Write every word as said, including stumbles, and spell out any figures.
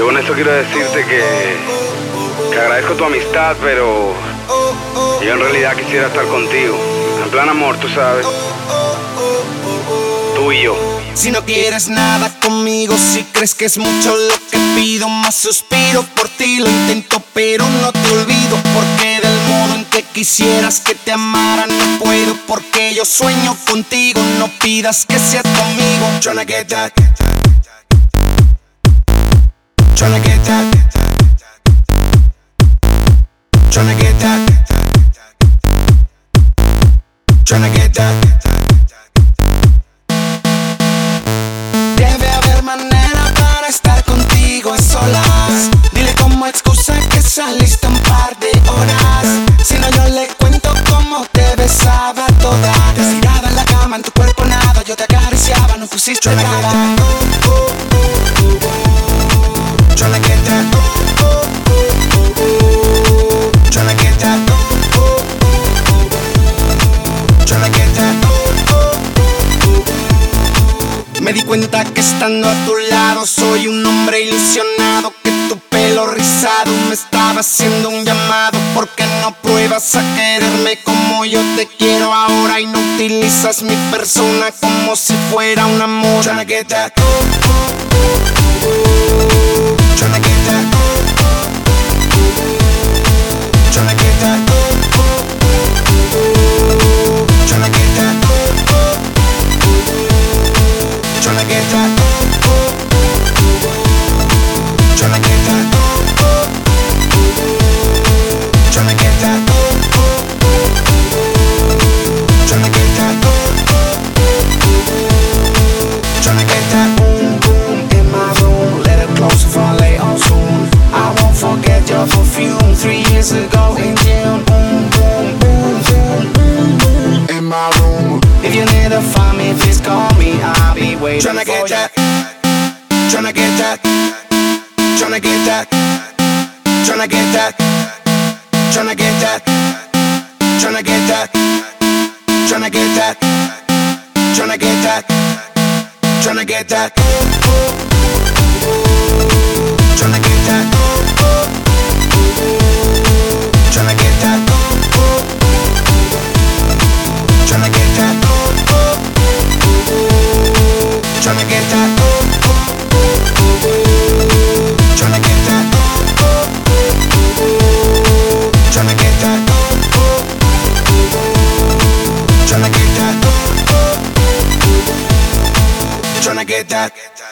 Yo con esto quiero decirte que, que agradezco tu amistad, pero yo en realidad quisiera estar contigo. En plan amor, tú sabes. Tú y yo. Si no quieres nada conmigo, si crees que es mucho lo que pido, más suspiro por ti, lo intento pero no te olvido. Porque del modo en que quisieras que te amara no puedo, porque yo sueño contigo, no pidas que sea tu amigo. Tryna get that, tryna get that, tryna get that, tryna get that. Debe haber manera para estar contigo a solas. Dile como excusa que saliste un par de horas. Si no yo le cuento cómo te besaba toda. Destirada en la cama, en tu cuerpo nada. Yo te acariciaba, no pusiste nada. Tryna get that, tryna get that, tryna get that. Me di cuenta que estando a tu lado soy un hombre ilusionado, que tu pelo rizado me estaba haciendo un llamado. Porque no pruebas a quererme como yo te quiero ahora y no utilizas mi persona como si fuera un amor. Tryna get that, tryna get that, tryna get that, tryna get that, tryna get that, tryna get that, tryna get that, tryna get that, tryna get that. Boom boom in my room, let it close if I lay on soon. I won't forget your perfume three years ago in June. Boom boom boom boom boom boom in my room. If you need to find me, please call me, I'll be waiting. Tryna get that, tryna get that, tryna get that, tryna get that, tryna get that, tryna get that, tryna get that, tryna get that, tryna get that, tryna get that, tryna get that, tryna get that, tryna get that, tryna get that, tryna get that, tryna get that, tryna get that.